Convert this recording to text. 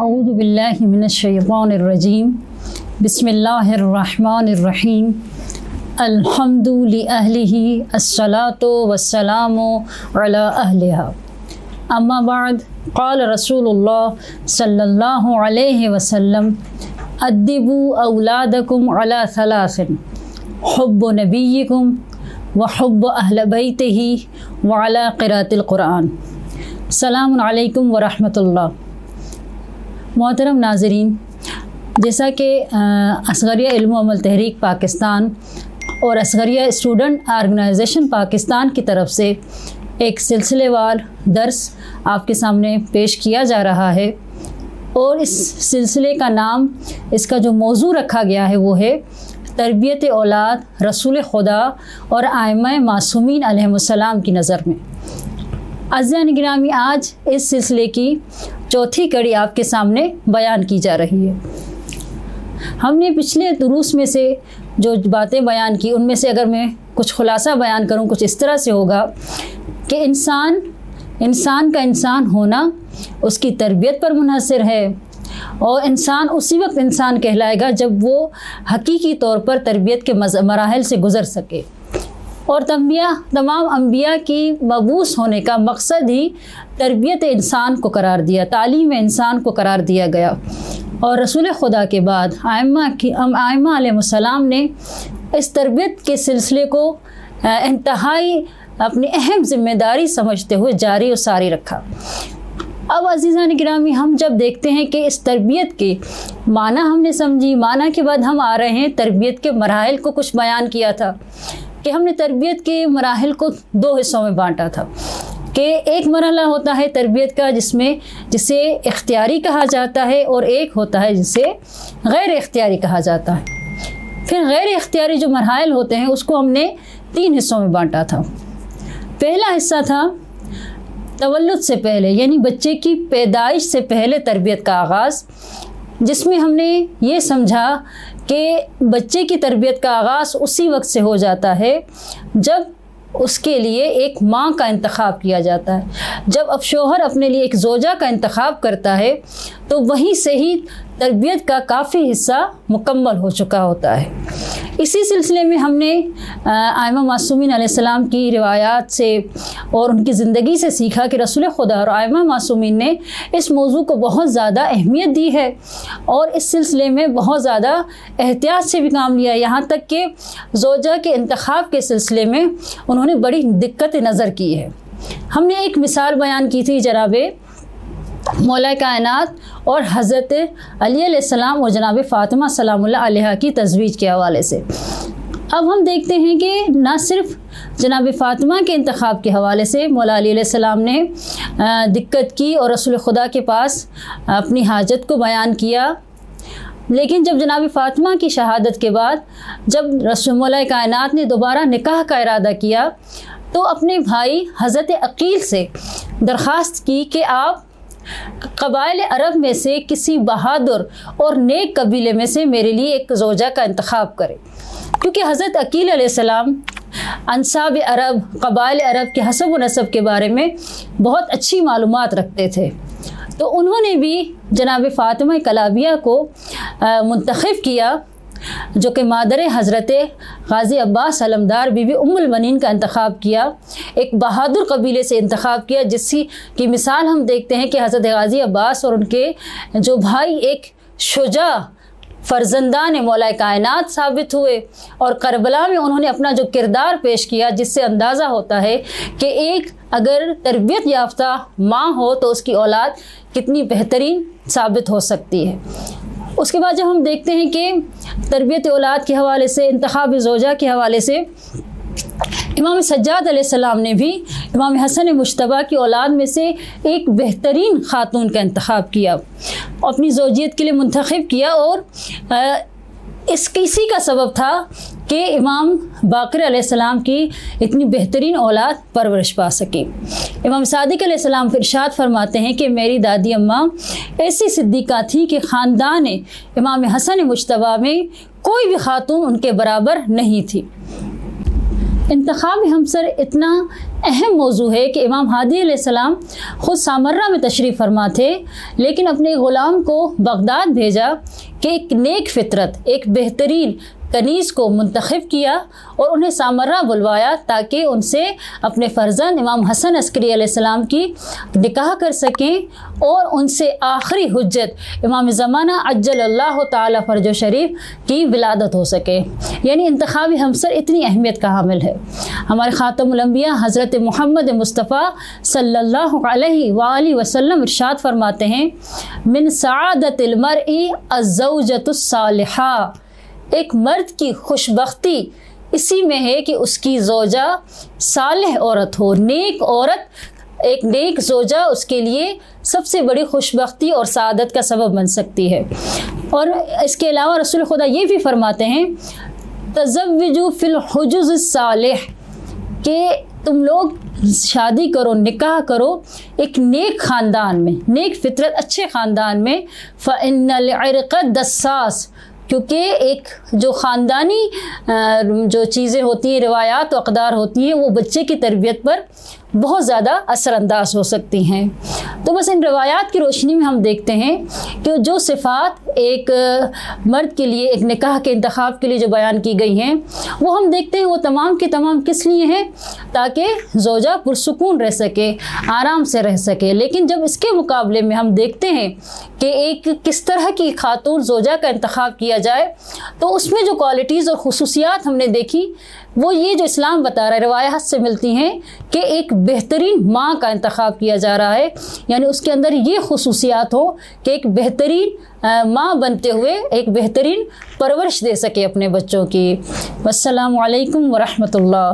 अऊज़ु बिल्लाहि मिनश्शैतानिर्रजीम बिस्मिल्लाहिर्रहमानिर्रहीम अल्हम्दु लिअहलिही अस्सलातु वस्सलामु अला अहलिहा अम्मा बाद क़ाल रसूलुल्लाह सल्लल्लाहु अलैहि वसल्लम अद्दिबू औलादकुम अला सलासिन हुब्बु नबिय्यिकुम व हुब्बु अहल बैतिही व अला क़िराअतिल क़ुरआन। सलामुन अलैकुम व रहमतुल्लाह। मोहतरम नाज़रीन, जैसा कि असगरिया इल्म व अमल तहरीक पाकिस्तान और असगरिया स्टूडेंट ऑर्गेनाइजेशन पाकिस्तान की तरफ से एक सिलसिलेवार दर्स आपके सामने पेश किया जा रहा है और इस सिलसिले का नाम, इसका जो मौजू रखा गया है वो है तरबियत औलाद रसूल खुदा और आइम्मा मासूमीन अलैहिमुस्सलाम की नज़र में। अज़ीज़ान गिरामी, आज इस सिलसिले की चौथी कड़ी आपके सामने बयान की जा रही है। हमने पिछले दुरूस में से जो बातें बयान की उनमें से अगर मैं कुछ खुलासा बयान करूं, कुछ इस तरह से होगा कि इंसान का इंसान होना उसकी तरबियत पर मुनहसर है और इंसान उसी वक्त इंसान कहलाएगा जब वो हकीकी तौर पर तरबियत के मराहिल से गुज़र सके। और तमाम अम्बिया की मबूस होने का मकसद ही तरबियत इंसान को करार दिया, तालीम इंसान को करार दिया गया। और रसूल खुदा के बाद आइम्मा अलैहिमुस्सलाम ने इस तरबियत के सिलसिले को इंतहाई अपनी अहम ज़िम्मेदारी समझते हुए जारी और सारी रखा। अब अज़ीज़ान गिरामी, हम जब देखते हैं कि इस तरबियत के माना हमने समझी, माना के बाद हम आ रहे हैं तरबियत के मराहिल को कुछ बयान किया था कि हमने तरबियत के मराहिल को दो हिस्सों में बांटा था कि एक मरहला होता है तरबियत का जिसे इख्तियारी कहा जाता है और एक होता है जिसे गैर इख्तियारी कहा जाता है। फिर गैर इख्तियारी जो मराहिल होते हैं उसको हमने तीन हिस्सों में बांटा था। पहला हिस्सा था तवल्लुद से पहले, यानी बच्चे की पैदाइश से पहले तरबियत का आगाज़, जिसमें हमने ये समझा कि बच्चे की तरबियत का आगाज़ उसी वक्त से हो जाता है जब उसके लिए एक माँ का इंतखाब किया जाता है। जब अब शोहर अपने लिए एक ज़ौजा का इंतखाब करता है तो वहीं से ही तरबियत का काफ़ी हिस्सा मुकम्मल हो चुका होता है। इसी सिलसिले में हमने आइम्मा मासूमीन अलैहिस्सलाम की रिवायात से और उनकी ज़िंदगी से सीखा कि रसूल खुदा और आइम्मा मासूमीन ने इस मौजू को बहुत ज़्यादा अहमियत दी है और इस सिलसिले में बहुत ज़्यादा एहतियात से भी काम लिया। यहाँ तक कि ज़ौजा के इंतखाब के सिलसिले में उन्होंने बड़ी दिक्कत नज़र की है। हमने एक मिसाल बयान की थी जनाबे मौला कायनात और हज़रत अली अलैहिस्सलाम और जनाब फ़ातिमा सलामुल्लाह अलैहा की तज़वीज के हवाले से। अब हम देखते हैं कि न सिर्फ़ जनाब फ़ातिमा के इंतखाब के हवाले से मौला अली अलैहिस्सलाम ने दिक्कत की और रसूल खुदा के पास अपनी हाजत को बयान किया, लेकिन जब जनाब फ़ातिमा की शहादत के बाद जब रसूल मौला कायनात ने दोबारा निकाह का इरादा किया तो अपने भाई हज़रत अकील से दरख्वास्त की कि आप क़बाइल अरब में से किसी बहादुर और नेक कबीले में से मेरे लिए एक ज़ौजा का इंतखाब करें, क्योंकि हज़रत अकील अलैहिस्सलाम अंसाब अरब, क़बाइल अरब के हसब व नसब के बारे में बहुत अच्छी मालूमात रखते थे। तो उन्होंने भी जनाब फ़ातिमा कलाबिया को मुंतखब किया, जो कि मादर हज़रत गाज़ी अब्बास अलमदार बीबी उम्मुल बनीन का इंतखाब किया, एक बहादुर कबीले से इंतखाब किया, जिसकी की मिसाल हम देखते हैं कि हज़रत गाज़ी अब्बास और उनके जो भाई एक शुजा फ़र्जंदान मौला कायनात साबित हुए और करबला में उन्होंने अपना जो किरदार पेश किया, जिससे अंदाज़ा होता है कि एक अगर तरबियत याफ्ता माँ हो तो उसकी औलाद कितनी बेहतरीन साबित हो सकती है। उसके बाद जब हम देखते हैं कि तरबियत औलाद के हवाले से, इंतखाब ज़ौजा के हवाले से, इमाम सज्जाद अलैहिस्सलाम ने भी इमाम हसन मुश्तबा की औलाद में से एक बेहतरीन ख़ातून का इंतखाब किया, अपनी ज़ौजियत के लिए मुंतखब किया और इसी का सबब था कि इमाम बाक़िर अलैहिस्सलाम की इतनी बेहतरीन औलाद परवरिश पा सकी। इमाम सादिक अलैहिस्सलाम इरशाद फरमाते हैं कि मेरी दादी अम्मा ऐसी सिद्दीक़ा थी कि ख़ानदान इमाम हसन मुश्तबा में कोई भी खातून उनके बराबर नहीं थी। इंतखाब हमसर इतना अहम मौजू है कि इमाम हादी अलैहिस्सलाम ख़ुद सामर्रा में तशरीफ़ फरमा थे, लेकिन अपने ग़ुलाम को बगदाद भेजा कि एक नेक फ़ितरत, एक बेहतरीन कनीज़ को मुंतखब किया और उन्हें सामर्रा बुलवाया ताकि उनसे अपने फ़र्जंद इमाम हसन अस्करी अलैहिस्सलाम की निकाह कर सकें और उनसे आखिरी हुज्जत इमाम ज़माना अज्जलल्लाहु ताला फ़रजो शरीफ की विलादत हो सके। यानी इंतखाबी हमसर इतनी अहमियत का हामिल है। हमारे ख़ातमुल अंबिया हज़रत मोहम्मद मुस्तफ़ा सल्लल्लाहु अलैहि वसल्लम इरशाद फरमाते हैं, मिन सआदतिल मर्ई अज़्ज़ौजतुस सालिहा, एक मर्द की खुशबख्ती इसी में है कि उसकी ज़ौजा सालिह औरत हो, नेक औरत। एक नेक ज़ौजा उसके लिए सबसे बड़ी खुशबख्ती और सआदत का सबब बन सकती है। और इसके अलावा रसूल खुदा ये भी फरमाते हैं, तज़व्वजू फिल हुजुज़ सालिह, कि तुम लोग शादी करो, निकाह करो एक नेक ख़ानदान में, नेक फ़ितरत अच्छे ख़ानदान में। फ़इन्नल इर्क़ दस्सास, क्योंकि एक जो ख़ानदानी जो चीज़ें होती हैं, रिवायात व अक़दार होती हैं, वो बच्चे की तरबियत पर बहुत ज़्यादा असरअंदाज हो सकती हैं। तो बस इन रिवायात की रोशनी में हम देखते हैं कि जो सिफ़ात एक मर्द के लिए एक निकाह के इंतखाब के लिए जो बयान की गई हैं, वो हम देखते हैं वो तमाम के तमाम किस लिए हैं, ताकि ज़ौजा पुरसुकून रह सके, आराम से रह सके। लेकिन जब इसके मुकाबले में हम देखते हैं कि एक किस तरह की खातून ज़ौजा का इंतखाब किया जाए, तो उसमें जो क्वालिटीज़ और खुसूसियात हमने देखी वो ये जो इस्लाम बता रहा है, रिवायात से मिलती हैं कि एक बेहतरीन माँ का इंतखाब किया जा रहा है। यानी उसके अंदर ये खुसूसियात हो कि एक बेहतरीन माँ बनते हुए एक बेहतरीन परवरिश दे सके अपने बच्चों की। वस्सलामु अलैकुम वरहमतुल्लाह।